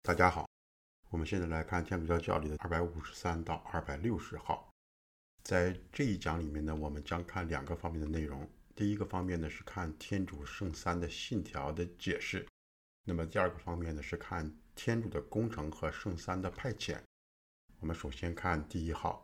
大家好，我们现在来看天主教教理的253到260号。在这一讲里面呢，我们将看两个方面的内容。第一个方面呢是看天主圣三的信条的解释，那么第二个方面呢是看天主的工程和圣三的派遣。我们首先看第一号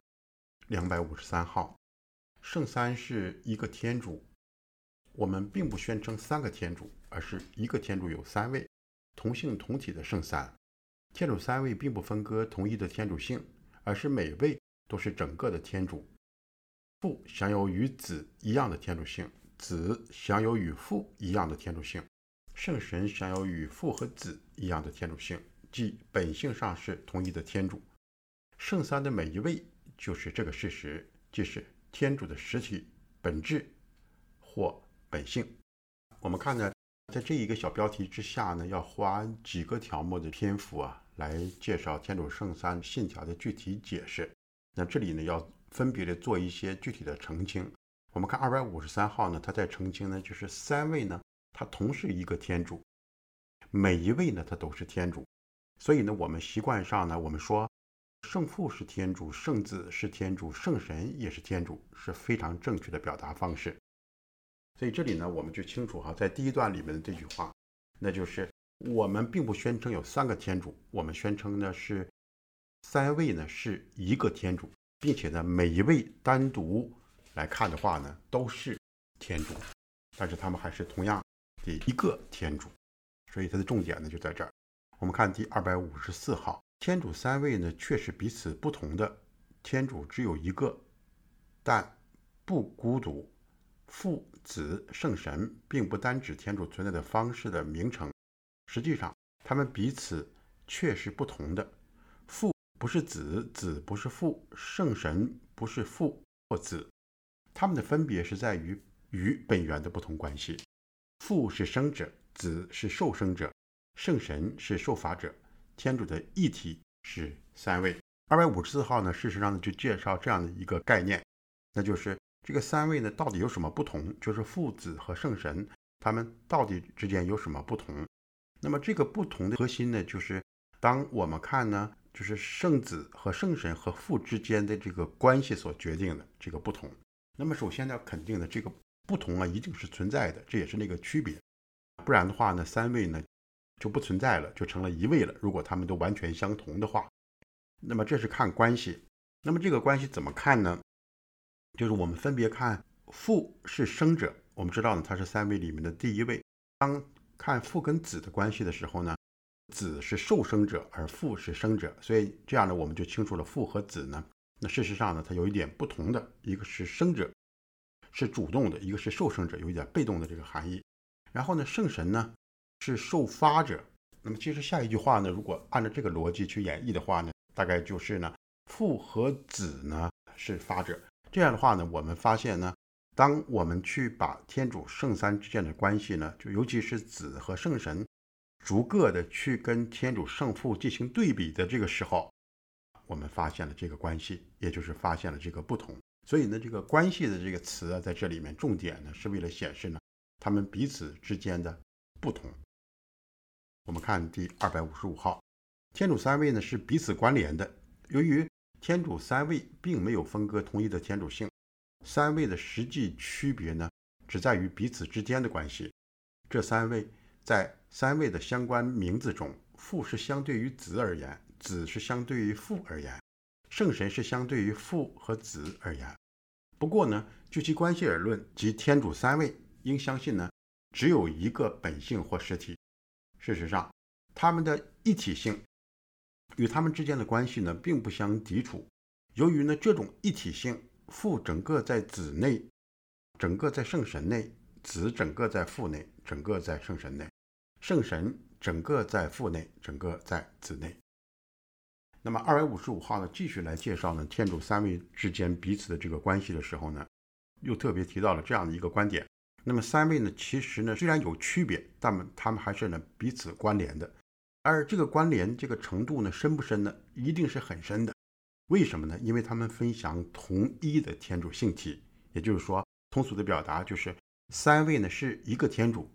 253号，圣三是一个天主，我们并不宣称三个天主，而是一个天主有三位同性同体的圣三。天主三位并不分割同一的天主性，而是每位都是整个的天主。父享有与子一样的天主性，子享有与父一样的天主性，圣神享有与父和子一样的天主性，即本性上是同一的天主。圣三的每一位就是这个事实，即是天主的实体、本质或本性。我们看呢，在这一个小标题之下呢，要花几个条目的篇幅来介绍天主圣三信条的具体解释。那这里呢，要分别的做一些具体的澄清。我们看253号呢，他在澄清呢，就是三位呢，他同是一个天主，每一位呢，他都是天主。所以呢，我们习惯上呢，我们说圣父是天主，圣子是天主，圣神也是天主，是非常正确的表达方式。所以这里呢，我们就清楚在第一段里面的这句话，那就是我们并不宣称有三个天主，我们宣称呢是三位呢是一个天主，并且呢每一位单独来看的话呢都是天主，但是他们还是同样的一个天主。所以它的重点呢就在这儿。我们看第254号，天主三位呢却是彼此不同的，天主只有一个，但不孤独。父、子、圣神并不单指天主存在的方式的名称，实际上他们彼此却是不同的。父不是子，子不是父，圣神不是父或子，他们的分别是在于与本源的不同关系。父是生者，子是受生者，圣神是受法者，天主的一体是三位。254号呢，事实上就介绍这样的一个概念，那就是这个三位呢到底有什么不同，就是父子和圣神他们到底之间有什么不同。那么这个不同的核心呢，就是当我们看呢，就是圣子和圣神和父之间的这个关系所决定的这个不同。那么首先要肯定的，这个不同一定是存在的，这也是那个区别，不然的话呢，三位呢就不存在了，就成了一位了。如果他们都完全相同的话，那么这是看关系。那么这个关系怎么看呢？就是我们分别看父是生者，我们知道呢他是三位里面的第一位。当看父跟子的关系的时候呢，子是受生者，而父是生者，所以这样呢我们就清楚了父和子呢，那事实上呢它有一点不同的，一个是生者是主动的，一个是受生者有一点被动的这个含义。然后呢圣神呢是受发者。那么其实下一句话呢，如果按照这个逻辑去演绎的话呢，大概就是呢父和子呢是发者。这样的话呢，我们发现呢，当我们去把天主圣三之间的关系呢，就尤其是子和圣神逐个的去跟天主圣父进行对比的这个时候，我们发现了这个关系，也就是发现了这个不同。所以呢，这个关系的这个词在这里面重点呢是为了显示呢他们彼此之间的不同。我们看第255号，天主三位呢是彼此关联的。由于天主三位并没有分割同一的天主性，三位的实际区别呢只在于彼此之间的关系。这三位在三位的相关名字中，父是相对于子而言，子是相对于父而言，圣神是相对于父和子而言。不过呢，就其关系而论，即天主三位应相信呢只有一个本性或实体。事实上，他们的一体性与他们之间的关系呢并不相抵触。由于呢这种一体性，父整个在子内，整个在圣神内，子整个在父内，整个在圣神内，圣神整个在父内，整个在子内。那么255号呢继续来介绍呢天主三位之间彼此的这个关系的时候呢，又特别提到了这样的一个观点。那么三位呢其实呢虽然有区别，但他们还是呢彼此关联的。而这个关联这个程度呢深不深呢？一定是很深的。为什么呢？因为他们分享同一的天主性体，也就是说通俗的表达就是三位呢是一个天主，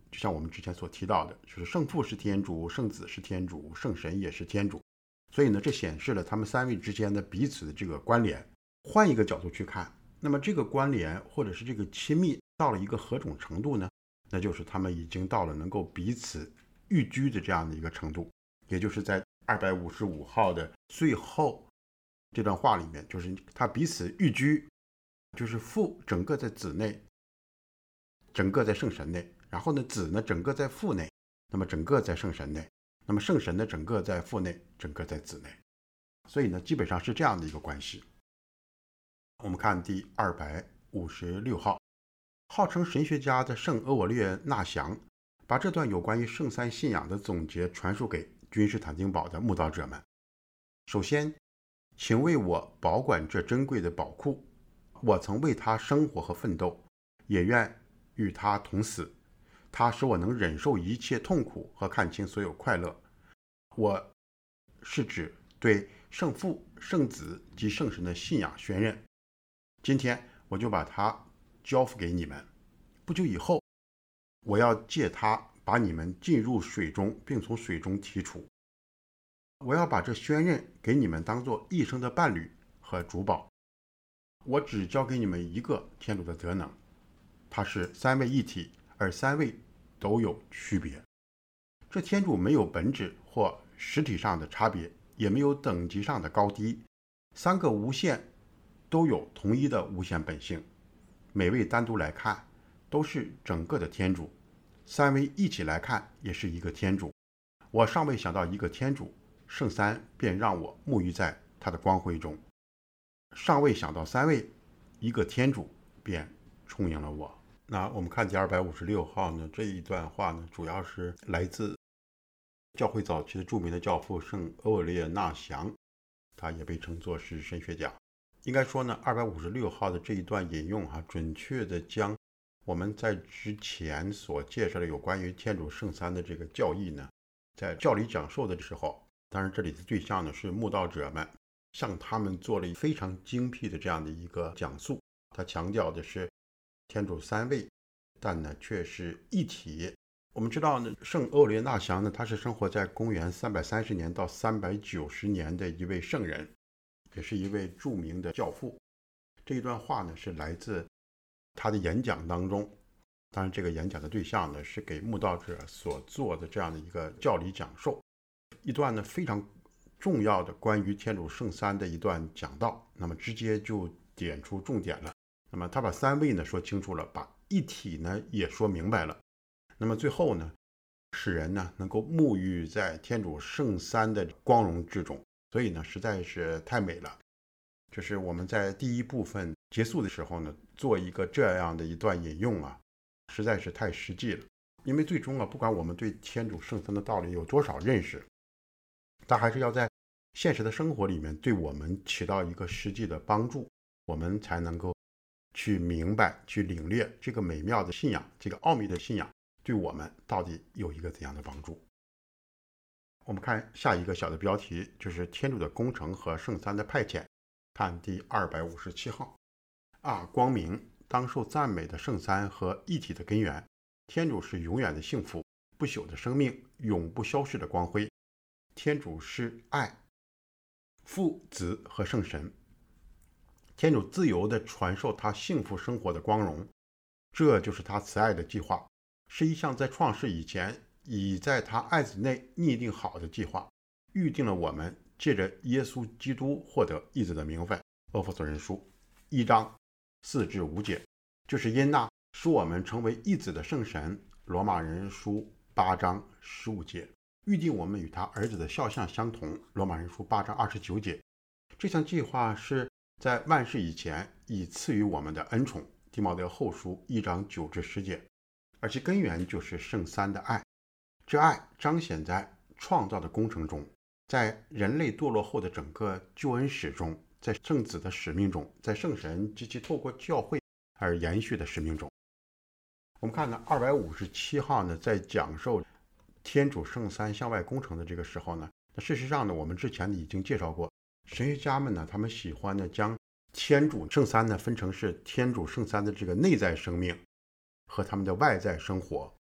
就像我们之前所提到的，就是圣父是天主，圣子是天主，圣神也是天主。所以呢，这显示了他们三位之间的彼此的这个关联。换一个角度去看，那么这个关联或者是这个亲密到了一个何种程度呢？那就是他们已经到了能够彼此寓居的这样的一个程度。也就是在255号的最后这段话里面，就是他彼此寓居，就是父整个在子内，整个在圣神内，然后呢子呢整个在父内，那么整个在圣神内，那么圣神呢整个在父内，整个在子内。所以呢基本上是这样的一个关系。我们看第256号，号称神学家的圣欧我略纳祥把这段有关于圣三信仰的总结传述给君士坦丁堡的慕道者们。首先，请为我保管这珍贵的宝库，我曾为他生活和奋斗，也愿与他同死。他使我能忍受一切痛苦和看清所有快乐。我是指对圣父、圣子及圣神的信仰宣认。今天我就把它交付给你们。不久以后，我要借它把你们进入水中，并从水中提出。我要把这宣认给你们当作一生的伴侣和主保。我只交给你们一个天主的德能，它是三位一体，而三位都有区别。这天主没有本质或实体上的差别，也没有等级上的高低。三个无限都有同一的无限本性，每位单独来看都是整个的天主，三位一起来看也是一个天主。我尚未想到一个天主，圣三便让我沐浴在他的光辉中；尚未想到三位，一个天主便充盈了我。那我们看第256号呢，这一段话呢，主要是来自教会早期的著名的教父圣欧我略纳祥，他也被称作是神学家。应该说呢，256号的这一段引用准确的将我们在之前所介绍的有关于天主圣三的这个教义呢，在教理讲授的时候，当然这里的对象呢是慕道者们，向他们做了非常精辟的这样的一个讲述。他强调的是天主三位，但呢却是一体。我们知道呢，圣欧略纳祥呢，他是生活在公元330年到390年的一位圣人，也是一位著名的教父。这一段话呢是来自他的演讲当中，当然这个演讲的对象呢是给慕道者所做的这样的一个教理讲授，一段呢非常重要的关于天主圣三的一段讲道，那么直接就点出重点了。那么他把三位呢说清楚了，把一体呢也说明白了。那么最后呢，使人呢能够沐浴在天主圣三的光荣之中，所以呢实在是太美了。就是我们在第一部分结束的时候呢，做一个这样的一段引用实在是太实际了。因为最终不管我们对天主圣三的道理有多少认识，它还是要在现实的生活里面对我们起到一个实际的帮助，我们才能够去明白、去领略这个美妙的信仰，这个奥秘的信仰对我们到底有一个怎样的帮助。我们看下一个小的标题，就是天主的工程和圣三的派遣。看第257号。光明，当受赞美的圣三和一体的根源。天主是永远的幸福，不朽的生命，永不消逝的光辉。天主是爱，父、子和圣神。天主自由地传授他幸福生活的光荣，这就是他慈爱的计划，是一项在创世以前已在他爱子内拟定好的计划，预定了我们借着耶稣基督获得义子的名分。厄弗所人书1章4至5节，就是因那使我们成为义子的圣神。罗马人书8章15节，预定我们与他儿子的肖像相同。罗马人书8章29节，这项计划是在万世以前已赐予我们的恩宠。提摩太后书1章9至10节，而其根源就是圣三的爱。这爱彰显在创造的工程中，在人类堕落后的整个救恩史中，在圣子的使命中，在圣神及其透过教会而延续的使命中。我们看呢257号呢，在讲授天主圣三向外工程的这个时候呢，事实上呢，我们之前已经介绍过，神学家们呢，他们喜欢呢将天主圣三呢分成是天主圣三的这个内在生命和他们的外在生活。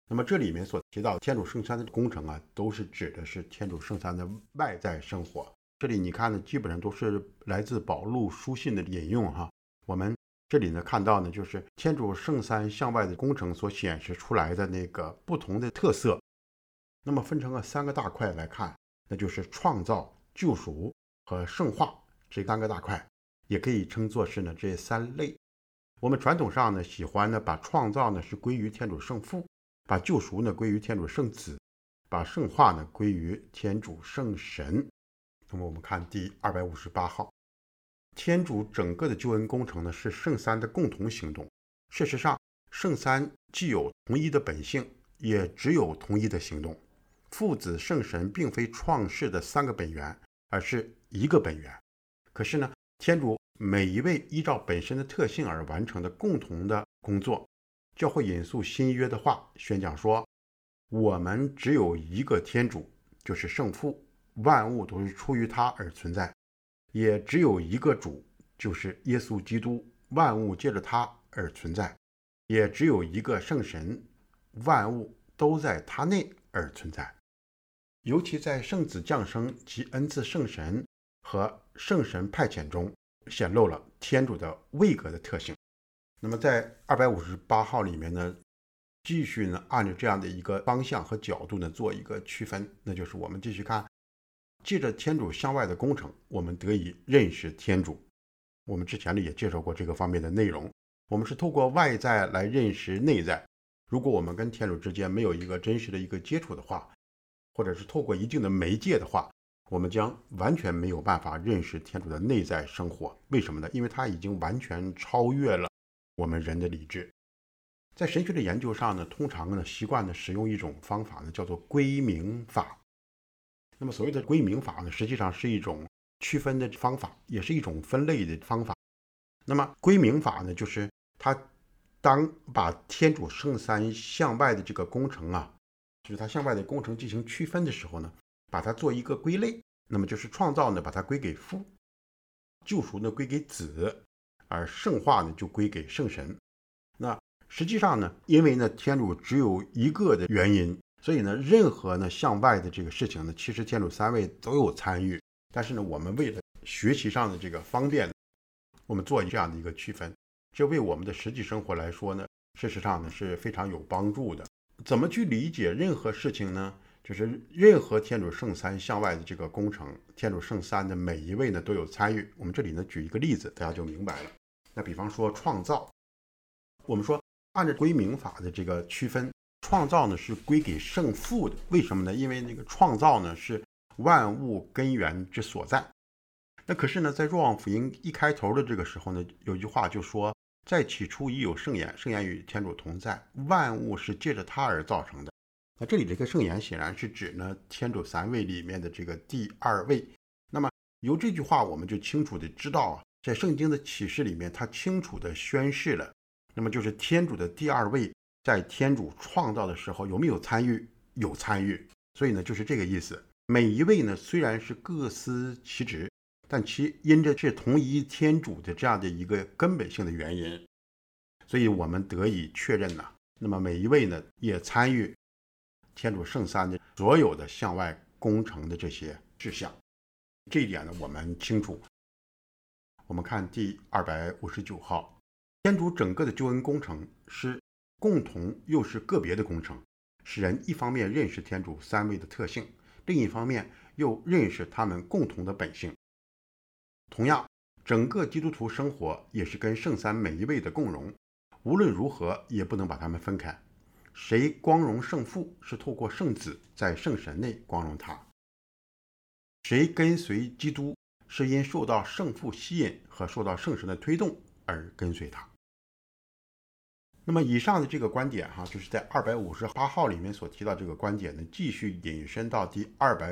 那么这里面所提到天主圣三的工程啊，都是指的是天主圣三的外在生活。这里你看呢，基本上都是来自保禄书信的引用哈。我们这里呢看到呢，就是天主圣三向外的工程所显示出来的那个不同的特色。那么分成了3个大块来看，那就是创造、救赎和圣化这3个大块，也可以称作是呢这3类。我们传统上呢喜欢呢把创造呢是归于天主圣父，把救赎呢归于天主圣子，把圣化呢归于天主圣神。那么我们看第258号，天主整个的救恩工程呢是圣三的共同行动。事实上，圣三既有同一的本性，也只有同一的行动。父子圣神并非创世的3个本源，而是一个本源。可是呢，天主每一位依照本身的特性而完成的共同的工作。教会引述新约的话宣讲说，我们只有一个天主，就是圣父，万物都是出于他而存在；也只有一个主，就是耶稣基督，万物借着他而存在；也只有一个圣神，万物都在他内而存在。尤其在圣子降生及恩赐圣神和圣神派遣中，显露了天主的位格的特性。那么在258号里面呢，继续呢按照这样的一个方向和角度呢做一个区分，那就是我们继续看，借着天主向外的工程，我们得以认识天主。我们之前呢也介绍过这个方面的内容，我们是透过外在来认识内在。如果我们跟天主之间没有一个真实的一个接触的话，或者是透过一定的媒介的话，我们将完全没有办法认识天主的内在生活。为什么呢？因为它已经完全超越了我们人的理智。在神学的研究上呢，通常呢习惯呢使用一种方法呢，叫做归名法。那么所谓的归名法呢，实际上是一种区分的方法，也是一种分类的方法。那么归名法呢，就是它当把天主圣三向外的这个工程啊，就是它向外的工程进行区分的时候呢，把它做一个归类。那么就是创造呢把它归给父，救赎呢归给子，而圣化呢就归给圣神。那实际上呢，因为呢天主只有一个的原因，所以呢任何呢向外的这个事情呢，其实天主3位都有参与。但是呢，我们为了学习上的这个方便，我们做这样的一个区分，这为我们的实际生活来说呢，事实上呢是非常有帮助的。怎么去理解任何事情呢？就是任何天主圣三向外的这个工程，天主圣三的每一位呢都有参与。我们这里呢举一个例子，大家就明白了。那比方说创造，我们说按照归名法的这个区分，创造呢是归给圣父的。为什么呢？因为那个创造呢是万物根源之所在。那可是呢，在若望福音一开头的这个时候呢，有句话就说，在起初已有圣言，圣言与天主同在，万物是借着他而造成的。那这里这个圣言显然是指呢天主3位里面的这个第2位。那么由这句话我们就清楚的知道啊，在圣经的启示里面，他清楚的宣示了，那么就是天主的第2位在天主创造的时候有没有参与？有参与。所以呢就是这个意思。每一位呢虽然是各司其职，但其因着是同一天主的这样的一个根本性的原因，所以我们得以确认呢，那么每一位呢也参与天主圣三的所有的向外工程的这些事项。这一点呢我们清楚。我们看第259号，天主整个的救恩工程是共同又是个别的工程，使人一方面认识天主3位的特性，另一方面又认识他们共同的本性。同样，整个基督徒生活也是跟圣三每一位的共荣，无论如何也不能把他们分开。谁光荣圣父，是透过圣子在圣神内光荣他；谁跟随基督，是因受到圣父吸引和受到圣神的推动而跟随他。那么以上的这个观点就是在258号里面所提到这个观点呢，继续引申到第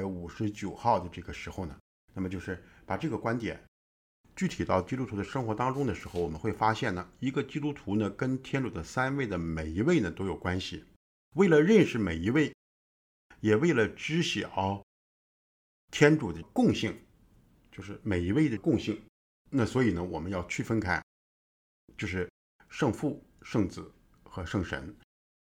259号的这个时候呢，那么就是把这个观点具体到基督徒的生活当中的时候，我们会发现呢，一个基督徒呢跟天主的3位的每一位呢都有关系。为了认识每一位，也为了知晓天主的共性，就是每一位的共性，那所以呢我们要区分开，就是圣父、圣子和圣神。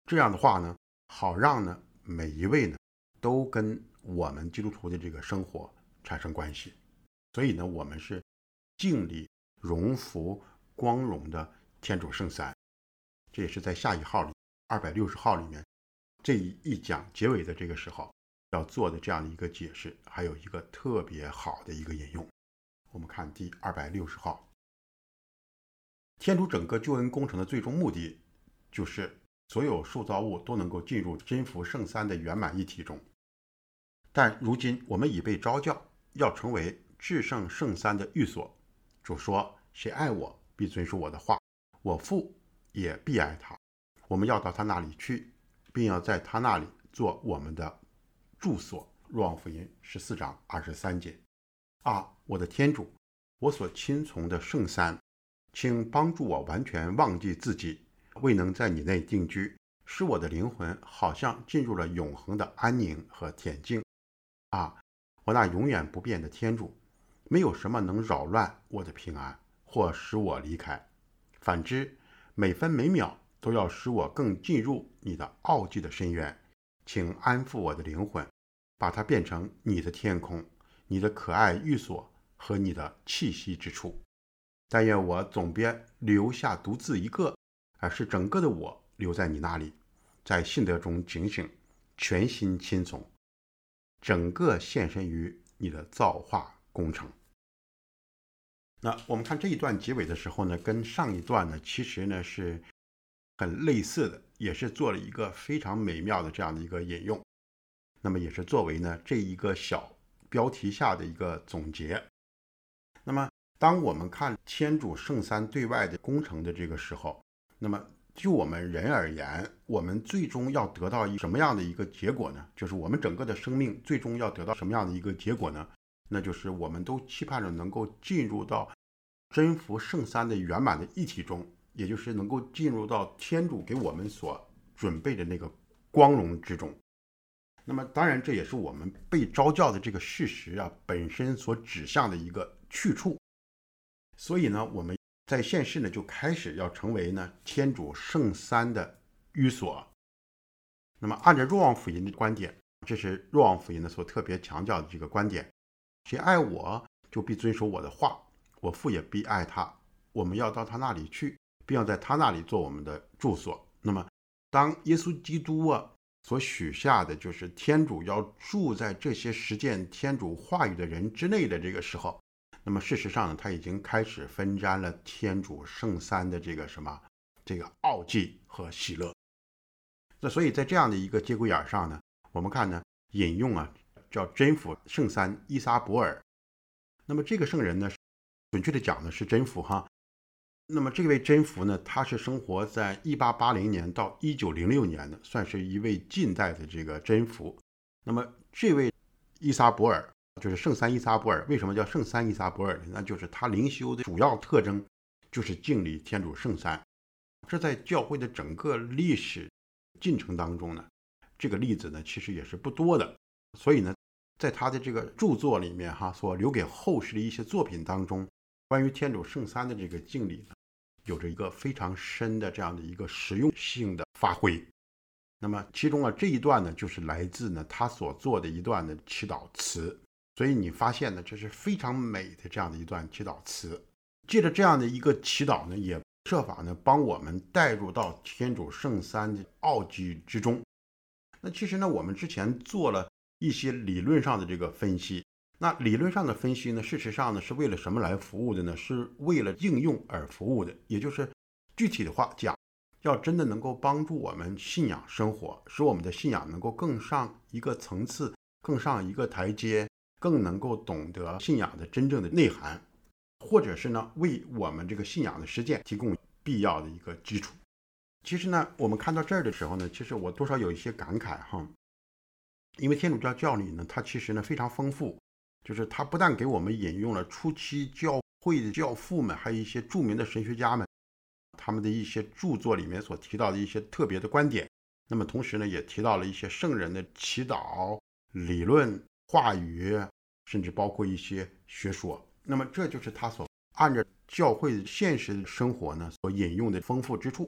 这样的话呢，好让呢每一位呢都跟我们基督徒的这个生活产生关系。所以呢，我们是敬礼荣服光荣的天主圣三。这也是在下一号里260号里面这一讲结尾的这个时候要做的这样的一个解释，还有一个特别好的一个引用。我们看第260号，天主整个救恩工程的最终目的就是所有受造物都能够进入真福圣三的圆满一体中。但如今我们已被召叫，要成为至圣圣三的寓所。主说：谁爱我，必遵守我的话，我父也必爱他。我们要到他那里去，并要在他那里做我们的住所。若望福音14章23节。我的天主，我所亲从的圣三，请帮助我完全忘记自己，未能在你内定居，使我的灵魂好像进入了永恒的安宁和恬静。我那永远不变的天主，没有什么能扰乱我的平安，或使我离开。反之，每分每秒都要使我更进入你的奥迹的深渊。请安抚我的灵魂，把它变成你的天空，你的可爱寓所和你的气息之处。但愿我总别留下独自一个，而是整个的我留在你那里，在信德中警醒，全心亲从，整个献身于你的造化工程。那我们看这一段结尾的时候呢，跟上一段呢其实呢是很类似的，也是做了一个非常美妙的这样的一个引用。那么也是作为呢这一个小标题下的一个总结。那么当我们看天主圣三对外的工程的这个时候，那么就我们人而言，我们最终要得到什么样的一个结果呢？就是我们整个的生命最终要得到什么样的一个结果呢？那就是我们都期盼着能够进入到真福圣三的圆满的一体中，也就是能够进入到天主给我们所准备的那个光荣之中。那么当然这也是我们被召叫的这个事实本身所指向的一个去处。所以呢，我们在现世呢就开始要成为呢天主圣三的寓所。那么按照若望福音的观点，这是若望福音呢所特别强调的这个观点：谁爱我，就必遵守我的话，我父也必爱他。我们要到他那里去，并要在他那里做我们的住所。那么当耶稣基督所许下的就是天主要住在这些实践天主话语的人之内的这个时候，那么事实上呢，他已经开始分沾了天主圣三的这个奥迹和喜乐。那所以在这样的一个节骨眼上呢，我们看呢引用叫真福圣三伊撒伯尔。那么这个圣人呢，准确的讲呢是真福那么这位真福呢，他是生活在1880年到1906年的，算是一位近代的这个真福。那么这位伊撒伯尔，就是圣三伊撒伯尔，为什么叫圣三伊撒伯尔呢？那就是他灵修的主要特征就是敬礼天主圣三。这在教会的整个历史进程当中呢，这个例子呢其实也是不多的。所以呢，在他的这个著作里面所留给后世的一些作品当中，关于天主圣三的这个敬礼呢，有着一个非常深的这样的一个实用性的发挥。那么其中这一段呢，就是来自呢他所做的一段的祈祷词。所以你发现呢，这是非常美的这样的一段祈祷词。借着这样的一个祈祷呢，也设法呢帮我们带入到天主圣三的奥迹之中。那其实呢，我们之前做了一些理论上的这个分析。那理论上的分析呢，事实上呢是为了什么来服务的呢？是为了应用而服务的。也就是具体的话讲，要真的能够帮助我们信仰生活，使我们的信仰能够更上一个层次，更上一个台阶，更能够懂得信仰的真正的内涵，或者是呢为我们这个信仰的实践提供必要的一个基础。其实呢，我们看到这儿的时候呢，其实我多少有一些感慨因为天主教教理呢，它其实呢非常丰富。就是他不但给我们引用了初期教会的教父们，还有一些著名的神学家们他们的一些著作里面所提到的一些特别的观点。那么同时呢，也提到了一些圣人的祈祷理论话语，甚至包括一些学说。那么这就是他所按照教会现实生活呢所引用的丰富之处。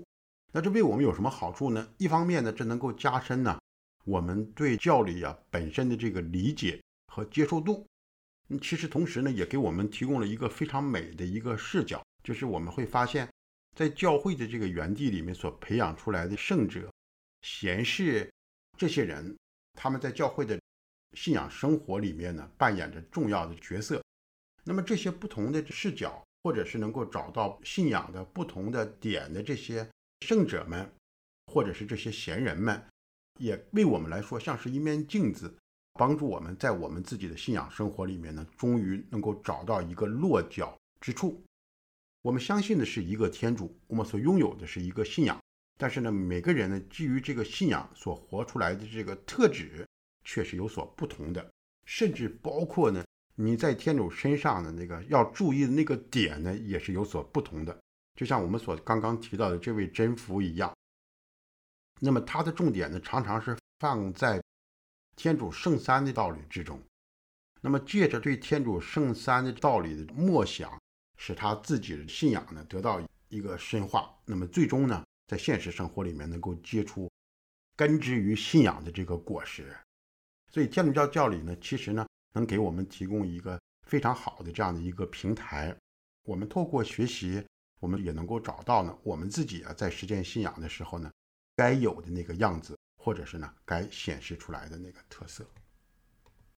那这为我们有什么好处呢？一方面呢，这能够加深呢我们对教理本身的这个理解和接受度。其实同时呢，也给我们提供了一个非常美的一个视角，就是我们会发现，在教会的这个园地里面所培养出来的圣者、贤士这些人，他们在教会的信仰生活里面呢，扮演着重要的角色。那么这些不同的视角，或者是能够找到信仰的不同的点的这些圣者们，或者是这些贤人们，也为我们来说像是一面镜子，帮助我们在我们自己的信仰生活里面呢，终于能够找到一个落脚之处。我们相信的是一个天主，我们所拥有的是一个信仰，但是呢，每个人呢，基于这个信仰所活出来的这个特质却是有所不同的，甚至包括呢，你在天主身上的那个要注意的那个点呢，也是有所不同的。就像我们所刚刚提到的这位真福一样，那么他的重点呢，常常是放在天主圣三的道理之中。那么借着对天主圣三的道理的默想，使他自己的信仰呢得到一个深化，那么最终呢，在现实生活里面能够结出根植于信仰的这个果实。所以天主教教理呢，其实呢能给我们提供一个非常好的这样的一个平台。我们透过学习，我们也能够找到呢我们自己在实践信仰的时候呢该有的那个样子，或者是呢该显示出来的那个特色。